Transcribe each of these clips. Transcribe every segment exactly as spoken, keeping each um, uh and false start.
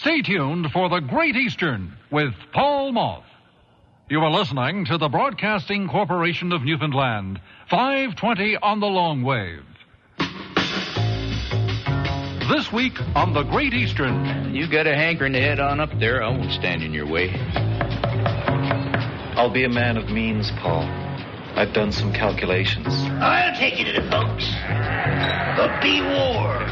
Stay tuned for The Great Eastern with Paul Moth. You are listening to the Broadcasting Corporation of Newfoundland, five twenty on the long wave. This week on The Great Eastern. You got a hankering to head on up there. I won't stand in your way. I'll be a man of means, Paul. I've done some calculations. I'll take you to the folks. The B-War.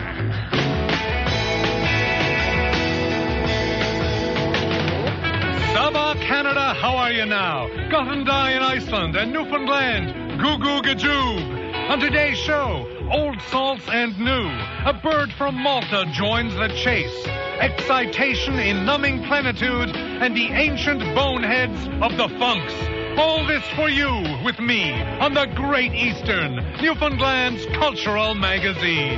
Saba, Canada, how are you now? Gothendai in Iceland and Newfoundland. Goo goo gajoob. On today's show, old salts and new. A bird from Malta joins the chase. Excitation in numbing plenitude and the ancient boneheads of the funks. All this for you with me on the Great Eastern, Newfoundland's cultural magazine.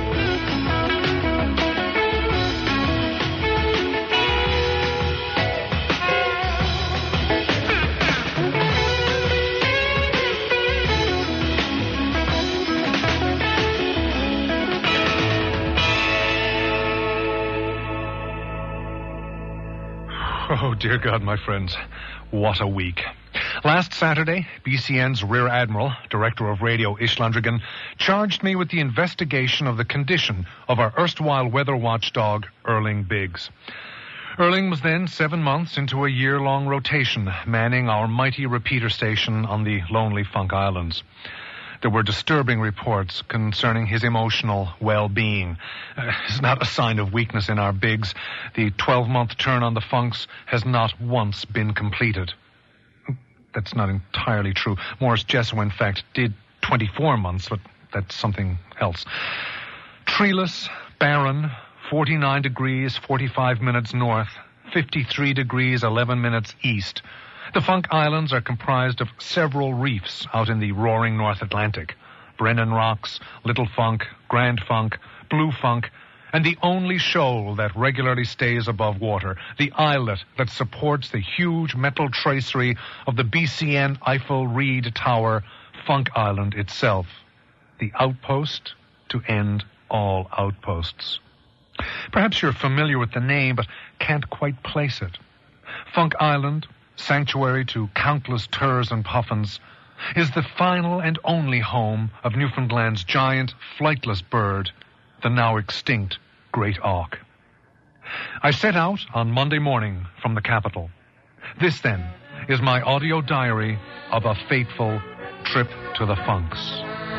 Oh, dear God, my friends, what a week. Last Saturday, B C N's Rear Admiral, Director of Radio Ishlandrigan, charged me with the investigation of the condition of our erstwhile weather watchdog, Erling Biggs. Erling was then seven months into a year-long rotation, manning our mighty repeater station on the lonely Funk Islands. There were disturbing reports concerning his emotional well-being. Uh, it's not a sign of weakness in our Biggs. The twelve-month turn on the Funks has not once been completed. That's not entirely true. Morris Jesso, in fact, did twenty-four months, but that's something else. Treeless, barren, forty-nine degrees, forty-five minutes north, fifty-three degrees, eleven minutes east. The Funk Islands are comprised of several reefs out in the roaring North Atlantic. Brennan Rocks, Little Funk, Grand Funk, Blue Funk, and the only shoal that regularly stays above water, the islet that supports the huge metal tracery of the B C N Eiffel Reed Tower, Funk Island itself. The outpost to end all outposts. Perhaps you're familiar with the name, but can't quite place it. Funk Island, sanctuary to countless turs and puffins, is the final and only home of Newfoundland's giant, flightless bird, the now extinct great auk. I set out on Monday morning from the capital. This, then, is my audio diary of a fateful trip to the Funks.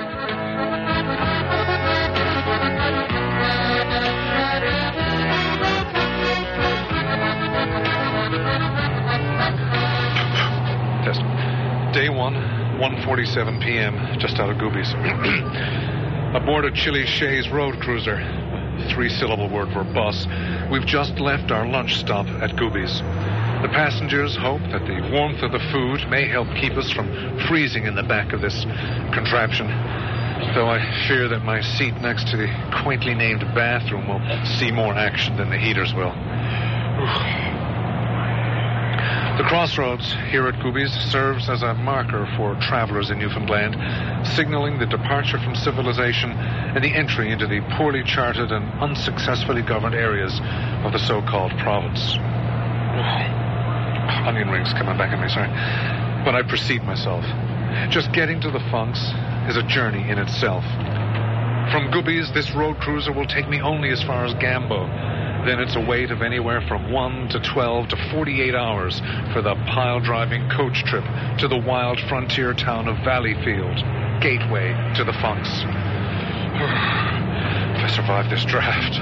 Day one, one forty-seven p.m., just out of Goobies. Aboard a Chile Shays road cruiser. Three-syllable word for bus. We've just left our lunch stop at Goobies. The passengers hope that the warmth of the food may help keep us from freezing in the back of this contraption, though I fear that my seat next to the quaintly named bathroom will see more action than the heaters will. The crossroads here at Goobies serves as a marker for travelers in Newfoundland, signaling the departure from civilization and the entry into the poorly charted and unsuccessfully governed areas of the so-called province. Oh, onion rings coming back at me, sorry. But I precede myself. Just getting to the Funks is a journey in itself. From Goobies, this road cruiser will take me only as far as Gambo. Then it's a wait of anywhere from one to twelve to forty-eight hours for the pile-driving coach trip to the wild frontier town of Valleyfield, gateway to the Funks. If I survive this draft.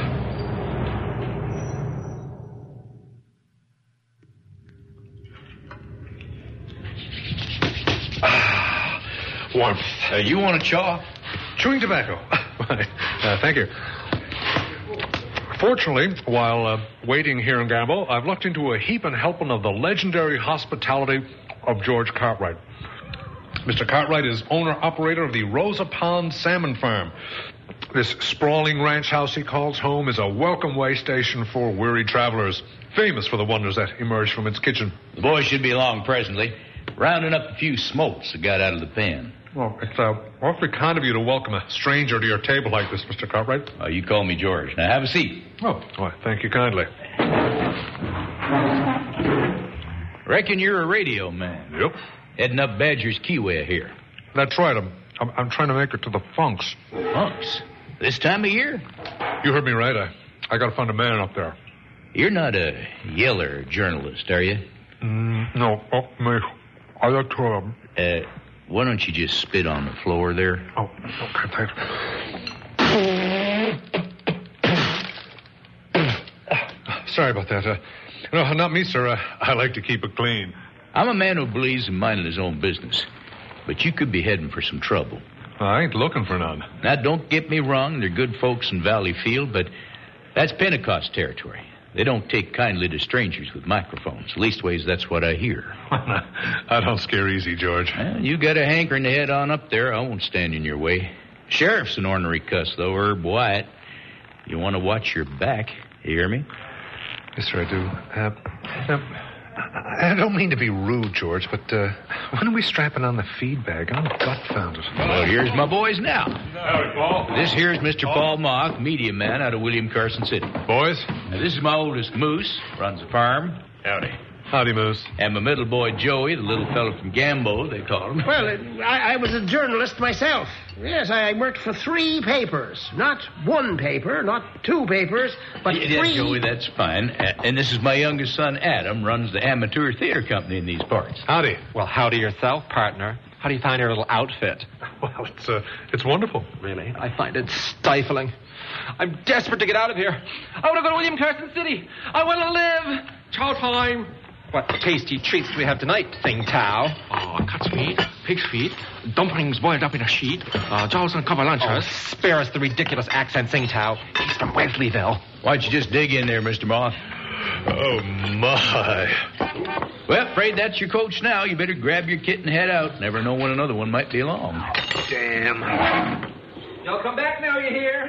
Ah, warmth. Uh, you want a chaw? Chewing tobacco. uh, thank you. Fortunately, while uh, waiting here in Gambo, I've looked into a heap and helping of the legendary hospitality of George Cartwright. Mister Cartwright is owner-operator of the Rosa Pond Salmon Farm. This sprawling ranch house he calls home is a welcome way station for weary travelers, famous for the wonders that emerge from its kitchen. The boys should be along presently, rounding up a few smokes that got out of the pen. Well, it's uh, awfully kind of you to welcome a stranger to your table like this, Mister Cartwright. Oh, you call me George. Now, have a seat. Oh, well, thank you kindly. Reckon you're a radio man. Yep. Heading up Badger's Keyway here. That's right. I'm, I'm, I'm trying to make it to the Funks. Funks? This time of year? You heard me right. I, I got to find a man up there. You're not a yeller journalist, are you? Mm, no. Oh, me. I like to, um... Uh, why don't you just spit on the floor there? Oh, okay, thanks. Sorry about that. Uh, no, not me, sir. Uh, I like to keep it clean. I'm a man who believes in minding his own business. But you could be heading for some trouble. I ain't looking for none. Now, don't get me wrong. They're good folks in Valley Field, but that's Pentecost territory. They don't take kindly to strangers with microphones. Leastways, that's what I hear. I don't scare easy, George. Well, you got a hankering to head on up there. I won't stand in your way. Sheriff's an ornery cuss, though, Herb Wyatt. You want to watch your back. You hear me? Yes, sir, I do. Uh, uh, I don't mean to be rude, George, but uh, when are we strapping on the feed bag? I'm gut-founded. Well, here's my boys now. Howdy, Paul. This here's Mister Paul Mock, media man out of William Carson City. Boys? Now, this is my oldest, Moose, runs a farm. Howdy. Howdy, Moose. And my middle boy, Joey, the little fellow from Gambo, they call him. Well, I, I was a journalist myself. Yes, I worked for three papers. Not one paper, not two papers, but yeah, three... Joey, that's fine. Uh, and this is my youngest son, Adam, runs the amateur theater company in these parts. Howdy. Well, howdy yourself, partner. How do you find your little outfit? Well, it's uh, it's wonderful. Really? I find it stifling. I'm desperate to get out of here. I want to go to William Carson City. I want to live. Chow time. What tasty treats do we have tonight, Thing Tao? Oh, cat's meat, pig's feet, dumplings boiled up in a sheet, uh, jaws and cavalanchas. Oh, spare us the ridiculous accent, Thing Tao. He's from Wesleyville. Why don't you just dig in there, Mister Moth? Oh, my. Well, afraid that's your coach now. You better grab your kit and head out. Never know when another one might be along. Damn. Y'all come back now, you hear?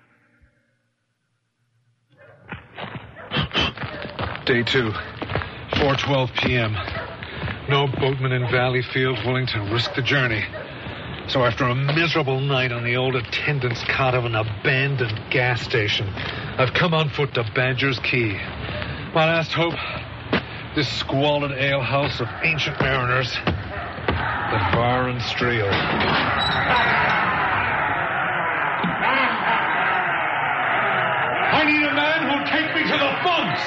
Day two. four twelve p.m. No boatman in Valley Field willing to risk the journey. So after a miserable night on the old attendant's cot of an abandoned gas station, I've come on foot to Badger's Key. My last hope, this squalid alehouse of ancient mariners, the Var and Streel. I need a man who'll take me to the Funks.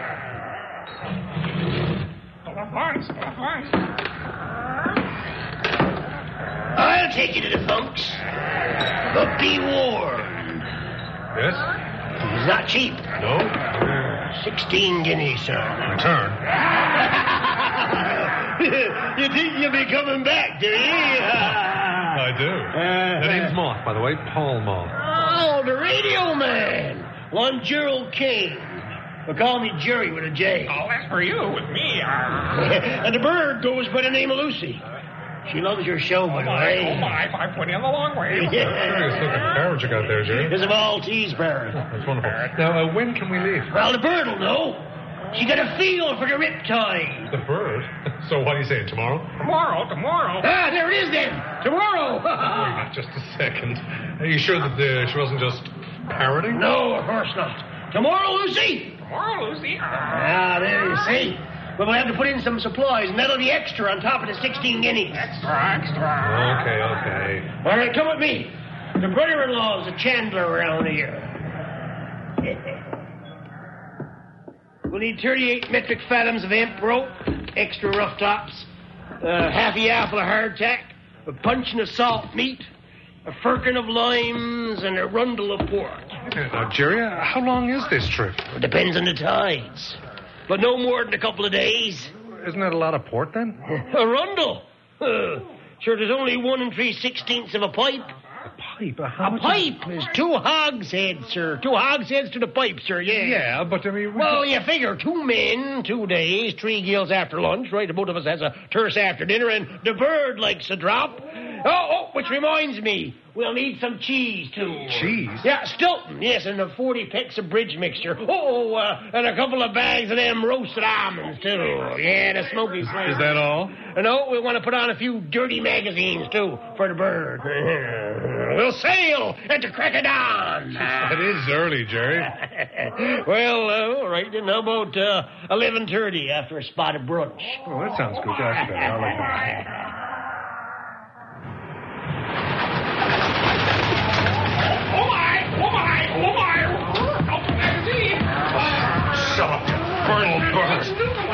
I'll take you to the Funks. But be warned. Yes? It's not cheap. No? Sixteen guineas, sir. Return. You think you'll be coming back, do you? I do. Uh, The name's Moth, by the way. Paul Moth. Oh, the radio man. One Gerald King. But call me Jerry with a J. Oh, that's for you with me. And the bird goes by the name of Lucy. She loves your show, by the way. Oh, my, I put in the long way. Curious looking parrot you got there, Jerry. It's a Maltese parrot. That's wonderful. Now, uh, when can we leave? Well, the bird will know. She got a feel for the riptide. The bird? So what are you saying, tomorrow? Tomorrow, tomorrow. Ah, there it is then. Tomorrow. Wait just a second. Are you sure that uh, she wasn't just parroting? No, of course not. Tomorrow, Lucy. Tomorrow, Lucy. Ah, there you see. But we'll have to put in some supplies, and that'll be extra on top of the sixteen guineas. Extra, extra. Okay, okay. All right, come with me. The brother-in-law's a chandler around here. We'll need thirty-eight metric fathoms of hemp rope, extra rough tops, uh, half a apple of hardtack, a puncheon of salt meat, a firkin of limes, and a rundle of pork. Uh, now, Jerry, uh, how long is this trip? It depends on the tides, but no more than a couple of days. Isn't that a lot of port, then? A rundle? Uh, sure, there's only one and three sixteenths of a pipe. A pipe? Uh, how A much pipe is two hogsheads, sir. Two hogsheads to the pipe, sir, yeah. Yeah, but I mean... we Well, could- you figure two men, two days, three gills after lunch, right? Both of us has a terse after dinner, and the bird likes a drop. Oh, oh, which reminds me, we'll need some cheese, too. Cheese? Yeah, Stilton, yes, and the forty pecks of bridge mixture. Oh, uh, and a couple of bags of them roasted almonds, too. Yeah, the smoky flavor. Is that all? No, we want to put on a few dirty magazines, too, for the bird. We'll sail at the crack of dawn. It is early, Jerry. Well, uh, all right, then how about uh, eleven thirty after a spot of brunch? Oh, that sounds good. That's better. I like that. Oh, my! Oh, my! Oh, my! Open the magazine! Shut up, you infernal bird.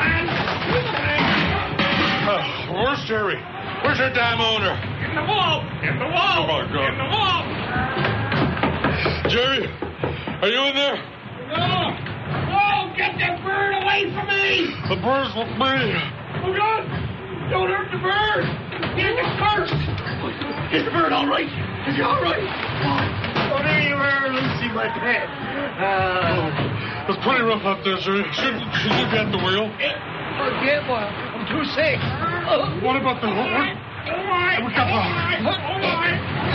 Oh, where's Jerry? Where's your damn owner? In the wall! In the wall! Oh, my God. In the wall! Jerry, are you in there? No! No! Get that bird away from me! The bird's with me. Oh, God! Don't hurt the bird! He'll get cursed! Is the bird all right? Is he all right? Oh, there you are, Lucy, my pet. Uh, It's pretty rough out there, Jerry. Should, should you be at the wheel? forget what? I'm too sick. Uh, What about the... What, what? Oh, my! We got Oh, my! Oh, my!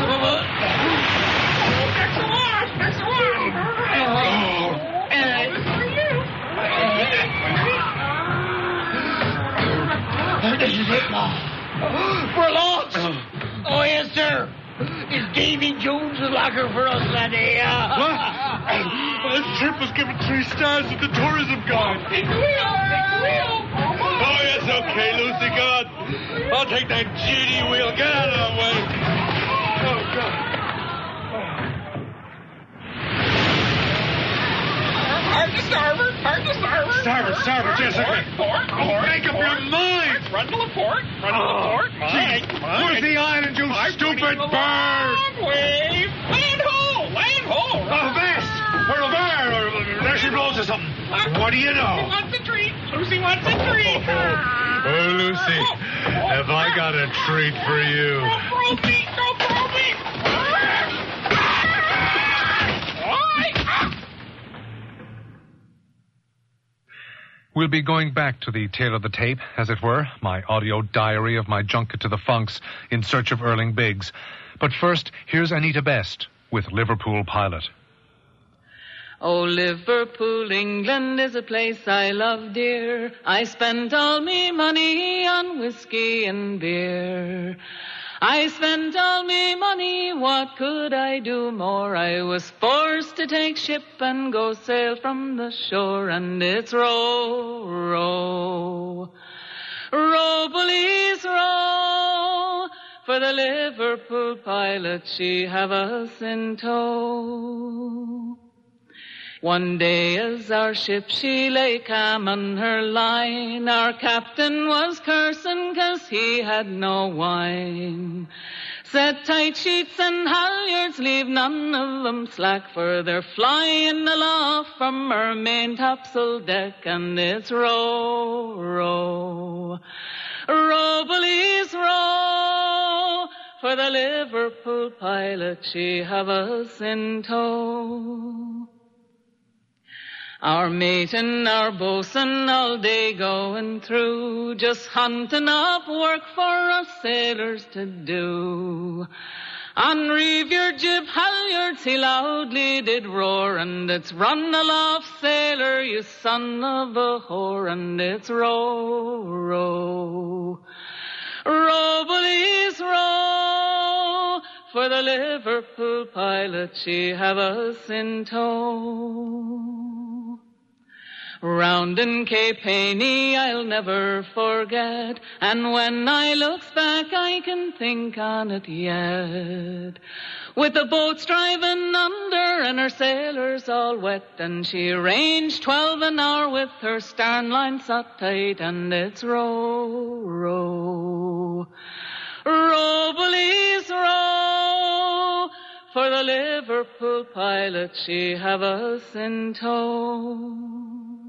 That's the one! That's the one! This is it now. We're lost. Oh, yes, sir. Is Davy Jones' locker for us that day? What? This trip was given three stars at the tourism guide. Take the wheel! Take the wheel! Oh, yes, okay, Lucy, God. I'll take that G D wheel. Get out of the way. Oh, God. Hard to starboard! Hard to starboard! Starboard, starboard, yes, okay. Port, port, Make up your mind. Run to the port! Run to the port! Mine! Where's the island, you stupid bird? Wave! Land ho! Land ho! Oh, Vest! Or a bird, or there she blows or something. What do you Lucy know? wants a treat! Lucy wants a treat! Oh, Lucy, have I got a treat for you? Go probe me! Go probe me! We'll be going back to the tail of the tape, as it were, my audio diary of my junket to the Funks in search of Erling Biggs. But first, here's Anita Best with Liverpool Pilot. Oh, Liverpool, England is a place I love dear. I spent all me money on whiskey and beer. I spent all me money, what could I do more? I was forced to take ship and go sail from the shore, and it's row, row, row, bullies, row, for the Liverpool Pilot, she have us in tow. One day as our ship she lay calm on her line, our captain was cursing 'cause he had no wine. Set tight sheets and halyards, leave none of 'em slack, for they're flying aloft from her main topsail deck, and it's row, row, row, bullies, row, for the Liverpool Pilot, she have us in tow. Our mate and our bosun all day going through, just hunting up work for us sailors to do. On reeve your jib halyards he loudly did roar, and it's run aloft, sailor, you son of a whore, and it's row, row, row, bullies, row, for the Liverpool Pilot, she have us in tow. Round in Cape Heney I'll never forget, and when I looks back I can think on it yet. With the boats driving under and her sailors all wet, and she ranged twelve an hour with her starn line set tight, and it's row, row, row, bullies, row, for the Liverpool Pilot, she have us in tow.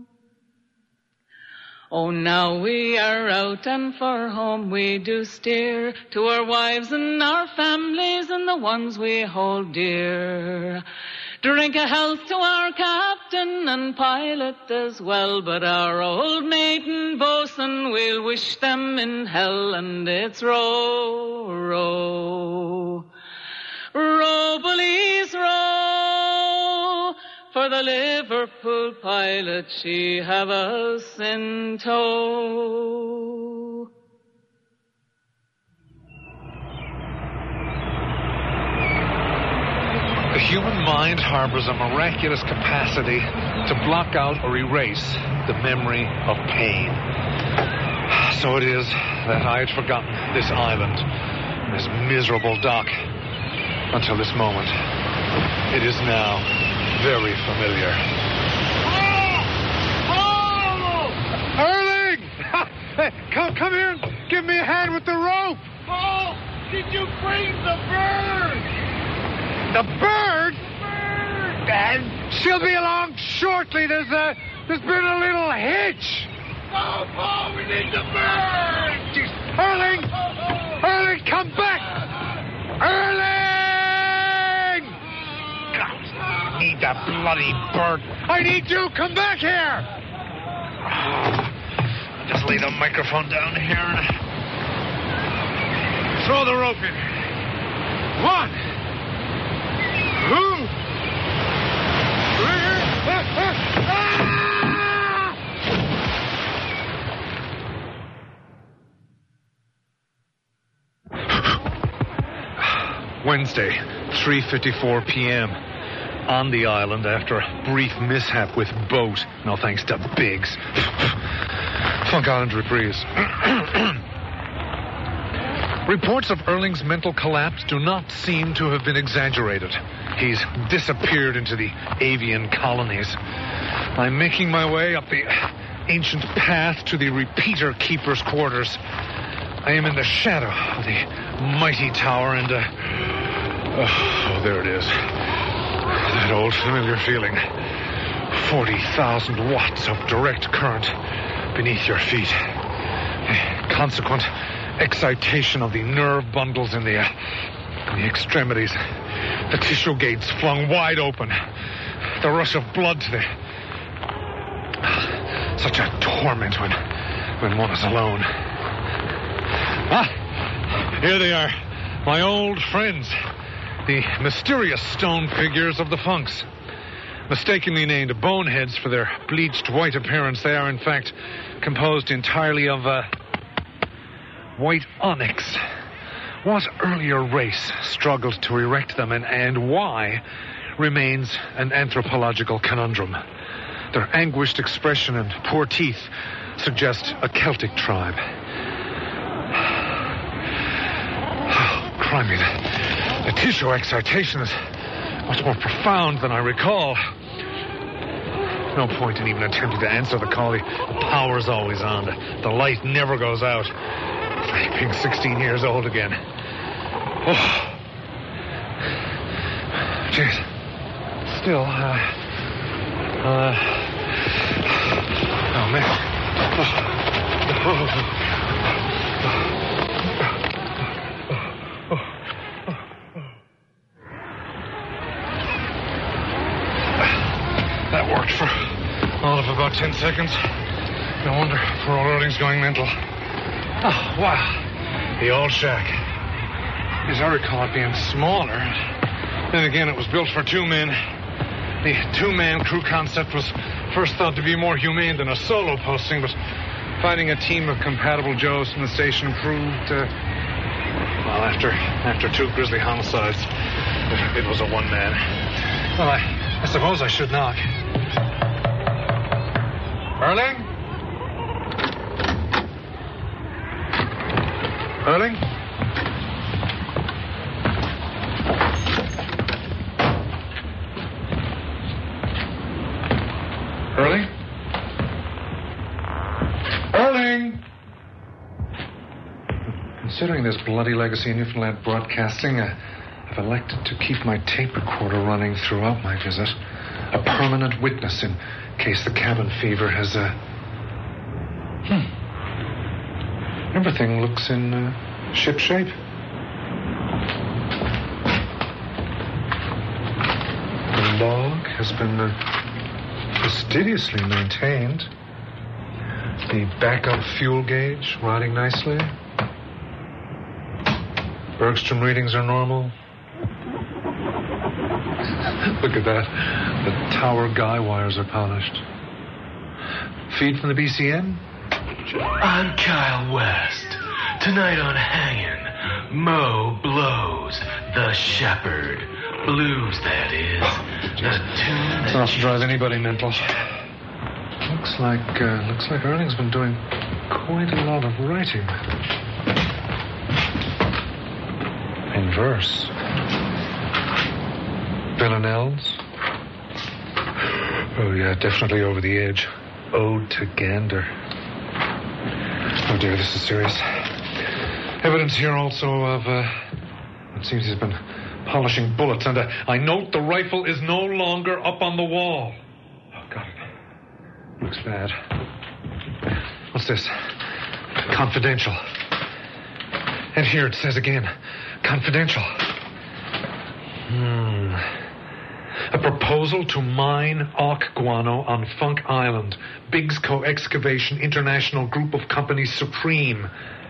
Oh, now we are out and for home we do steer, to our wives and our families and the ones we hold dear. Drink a health to our captain and pilot as well, but our old mate and bosun, we'll wish them in hell, and it's row, row. Row, bullies, row, for the Liverpool pilot, she have us in tow. The human mind harbors a miraculous capacity to block out or erase the memory of pain. So it is that I had forgotten this island, this miserable dock, until this moment. It is now very familiar. Oh! Oh! Erling! Hey, come, come here and give me a hand with the rope. Paul, did you bring the bird? The bird? Bird! And she'll be along shortly. There's a, there's been a little hitch. Oh, Paul, we need the bird! Jeez. Erling! Erling, come back! Erling! God, I need that bloody bird. I need you. Come back here. I'll just lay the microphone down here and throw the rope in. One. Two. Wednesday, three fifty-four p.m. On the island after a brief mishap with boat. No thanks to Biggs. Funk Island reprise. Reports of Erling's mental collapse do not seem to have been exaggerated. He's disappeared into the avian colonies. I'm making my way up the ancient path to the repeater keeper's quarters. I am in the shadow of the mighty tower and, uh... Oh, there it is. That old familiar feeling. forty thousand watts of direct current beneath your feet. The consequent excitation of the nerve bundles in the, uh, in the extremities. The tissue gates flung wide open. The rush of blood to the... Such a torment when, when one is alone. Ah, here they are. My old friends. The mysterious stone figures of the Funks. Mistakenly named boneheads for their bleached white appearance, they are in fact composed entirely of uh, white onyx. What earlier race struggled to erect them, and, and why remains an anthropological conundrum. Their anguished expression and poor teeth suggest a Celtic tribe. Oh, crimey, the, the tissue excitation is much more profound than I recall. No point in even attempting to answer the call. The power's always on. The, the light never goes out. It's like being sixteen years old again. Oh. Jeez. Still, uh... Uh... Oh, man. Oh. Oh. That worked for all of about ten seconds. No wonder poor old Erling's going mental. Oh, wow. The old shack. As I recall it being smaller. Then again, it was built for two men. The two-man crew concept was first thought to be more humane than a solo posting, but finding a team of compatible Joes in the station proved, uh, well, after after two grisly homicides, it was a one-man. Well, I, I suppose I should knock. Erling? Erling? Erling? Erling! Considering this bloody legacy in Newfoundland broadcasting, uh, I've elected to keep my tape recorder running throughout my visit. A permanent witness in case the cabin fever has, uh... Hmm. Everything looks in, uh, ship shape. The log has been uh, fastidiously maintained. The backup fuel gauge riding nicely. Bergstrom readings are normal. Look at that. The tower guy wires are polished. Feed from the B C N? I'm Kyle West. Tonight on Hangin', Mo blows the shepherd. Blues, that is. The tune It's that enough to drive anybody mental. Looks like, uh, looks like Erling's been doing quite a lot of writing. In verse. Villanelles. Oh, yeah, definitely over the edge. Ode to Gander. Oh, dear, this is serious. Evidence here also of, uh, it seems he's been polishing bullets, and uh, I note the rifle is no longer up on the wall. Oh, God, it looks bad. What's this? Confidential. And here it says again, confidential. Hmm. A proposal to mine Auk guano on Funk Island. Biggs Co-Excavation International Group of Companies Supreme.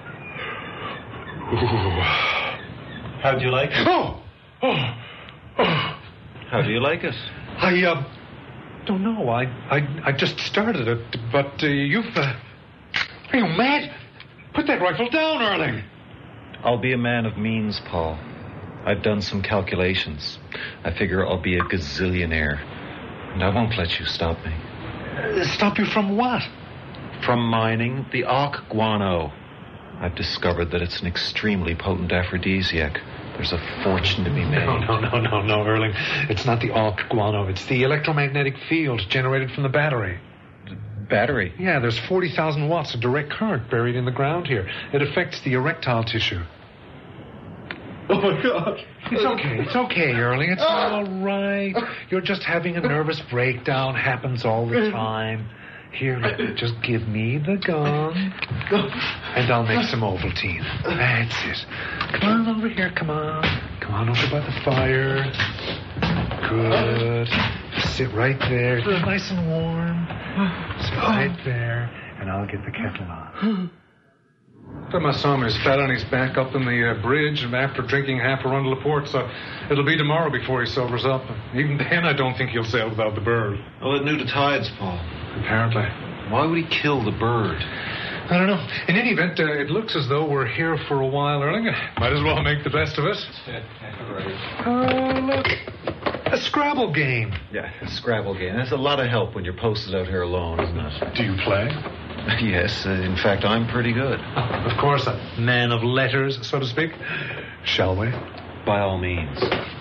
Ooh. How'd you like it? Oh! Oh! Oh! How do you like it? I, uh, don't know. I, I, I just started it, but uh, you've, uh... Are you mad? Put that rifle down, Erling. I'll be a man of means, Paul. I've done some calculations. I figure I'll be a gazillionaire. And I won't let you stop me. Uh, stop you from what? From mining the Auk guano. I've discovered that it's an extremely potent aphrodisiac. There's a fortune to be made. No, no, no, no, no, Erling. It's not the Auk guano. It's the electromagnetic field generated from the battery. Battery? Yeah, there's forty thousand watts of direct current buried in the ground here. It affects the erectile tissue. Oh, my God. It's okay. It's okay, Erling. It's all right. You're just having a nervous breakdown. Happens all the time. Here, look, just give me the gun, and I'll make some Ovaltine. That's it. Come on over here. Come on. Come on over by the fire. Good. Just sit right there. Get nice and warm. Sit right there, and I'll get the kettle on. Time I saw him, he was flat on his back up in the uh, bridge and after drinking half a rundle of port, so it'll be tomorrow before he sobers up. Even then, I don't think he'll sail without the bird. Well, it knew the tides, Paul. Apparently. Why would he kill the bird? I don't know. In any event, uh, it looks as though we're here for a while, Erling. Might as well make the best of it. Oh, look. A Scrabble game. Yeah, a Scrabble game. That's a lot of help when you're posted out here alone, isn't it? Do you play? Yes, uh, in fact, I'm pretty good. Oh, of course, a man of letters, so to speak. Shall we? By all means.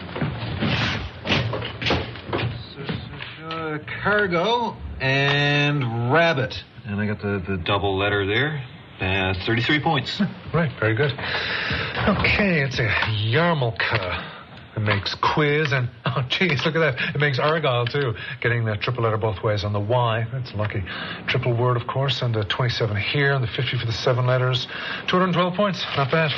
Uh, cargo and rabbit. And I got the, the double letter there. Uh, thirty-three points. Right, very good. Okay, it's a yarmulke. It makes quiz and, oh, geez, look at that. It makes Argyle, too. Getting the triple letter both ways on the Y. That's lucky. Triple word, of course, and a twenty-seven here, and the fifty for the seven letters. two hundred twelve points. Not bad.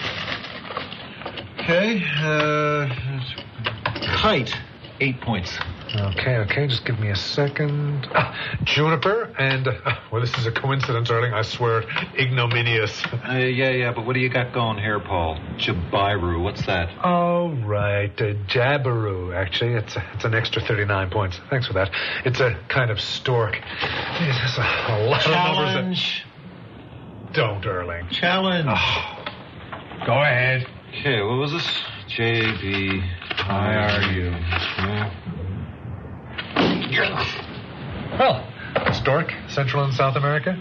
Okay. Uh, height, eight points. Okay, okay, just give me a second. Ah, juniper, and, uh, well, this is a coincidence, Erling, I swear. Ignominious. Uh, yeah, yeah, but what do you got going here, Paul? Jabiru, what's that? Oh, right, uh, Jabiru, actually. It's, a, it's an extra thirty-nine points. Thanks for that. It's a kind of stork. It's a, a lot Challenge. of numbers that... Don't, Erling. Challenge. Oh. Go ahead. Okay, what was this? J B I R U. Yeah. Well, stork, Central and South America.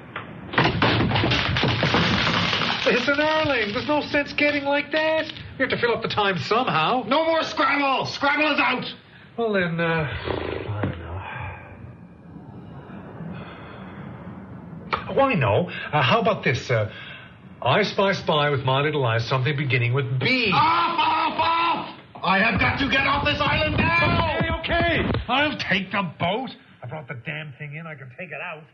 It's an Erling. There's no sense getting like that. You have to fill up the time somehow. No more Scrabble! Scrabble is out! Well, then, uh... I don't know. Why no? Uh, how about this? Uh, I spy spy with my little eyes something beginning with B. Off, off, off! I have got to get off this island now! Okay, okay. I'll take the boat. I brought the damn thing in. I can take it out.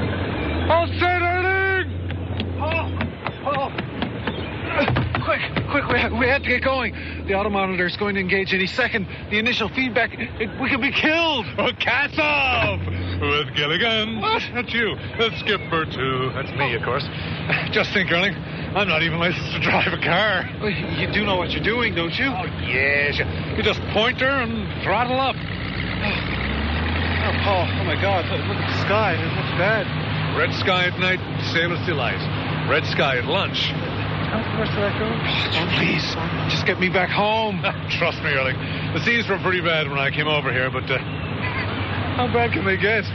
All set, Erling! Oh, oh. Uh, quick, quick. quick, we, ha- we have to get going. The auto monitor is going to engage any second. The initial feedback, it, we could be killed. Oh, cats off! With Gilligan. What? That's you. The skipper, too. That's me, of course. Just think, Erling, I'm not even licensed to drive a car. Well, you do know what you're doing, don't you? Oh, yes. You just point her and throttle up. Oh, Paul, oh, my God, look, look at the sky. It looks bad. Red sky at night, sailor's delight. Red sky at lunch. How far did that go? Oh, please, just get me back home. Trust me, Erling. The seas were pretty bad when I came over here, but uh, how bad can they get?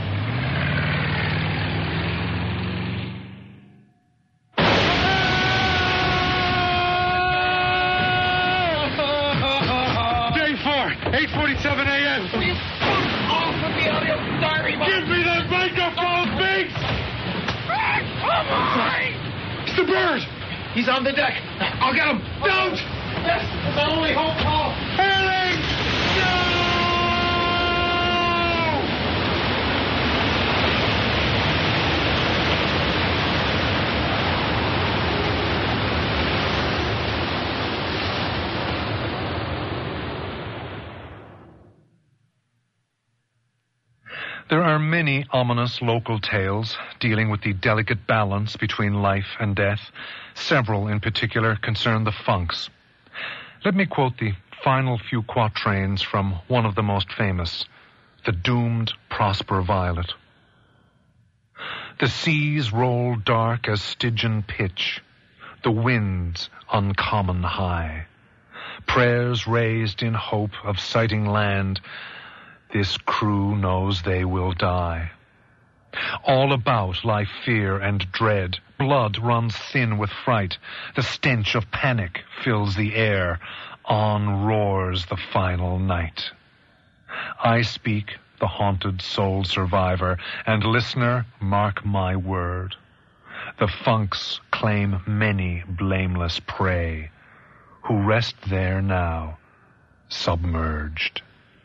Day four, eight forty-seven a.m. Off with the audio diary. Give me that microphone, Biggs! Come on! It's the bird. He's on the deck. I'll get him. Don't! Yes, it's our only hope, Paul. Erling! No! There are many ominous local tales dealing with the delicate balance between life and death. Several in particular concern the Funks. Let me quote the final few quatrains from one of the most famous, The Doomed Prosper Violet. The seas roll dark as Stygian pitch, the winds uncommon high. Prayers raised in hope of sighting land, this crew knows they will die. All about lie fear and dread. Blood runs thin with fright. The stench of panic fills the air. On roars the final night. I speak, the haunted soul survivor, and listener, mark my word. The Funks claim many blameless prey, who rest there now, submerged.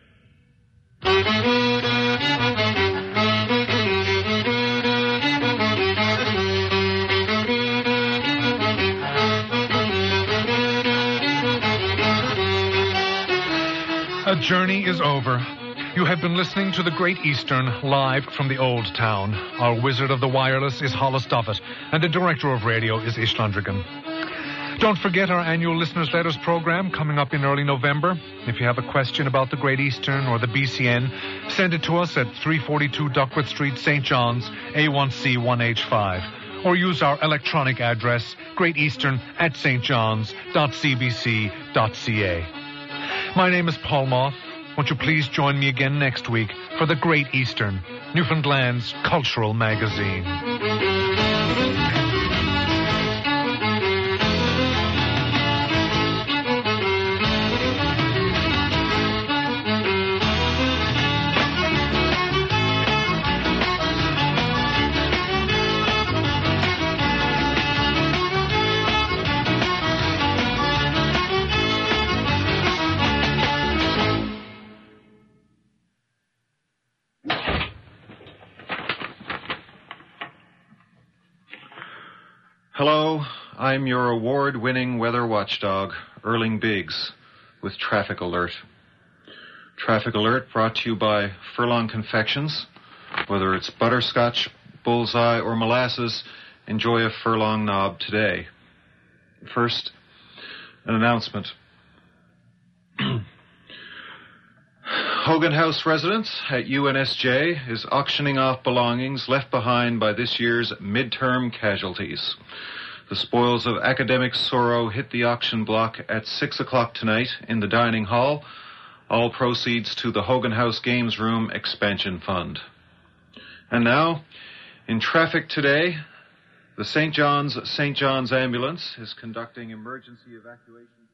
A journey is over. You have been listening to The Great Eastern live from the Old Town. Our wizard of the wireless is Hollis Duffett, and the director of radio is Ish Lundrigan. Don't forget our annual Listeners' Letters program coming up in early November. If you have a question about the Great Eastern or the B C N, send it to us at three forty-two Duckworth Street, Saint John's, A one C one H five. Or use our electronic address, greateastern at stjohns.cbc.ca. My name is Paul Moth. Won't you please join me again next week for The Great Eastern, Newfoundland's cultural magazine. Hello, I'm your award-winning weather watchdog, Erling Biggs, with Traffic Alert. Traffic Alert brought to you by Furlong Confections. Whether it's butterscotch, bullseye, or molasses, enjoy a Furlong knob today. First, an announcement. Hogan House residence at U N S J is auctioning off belongings left behind by this year's midterm casualties. The spoils of academic sorrow hit the auction block at six o'clock tonight in the dining hall. All proceeds to the Hogan House Games Room Expansion Fund. And now, in traffic today, the Saint John's Saint John's Ambulance is conducting emergency evacuation.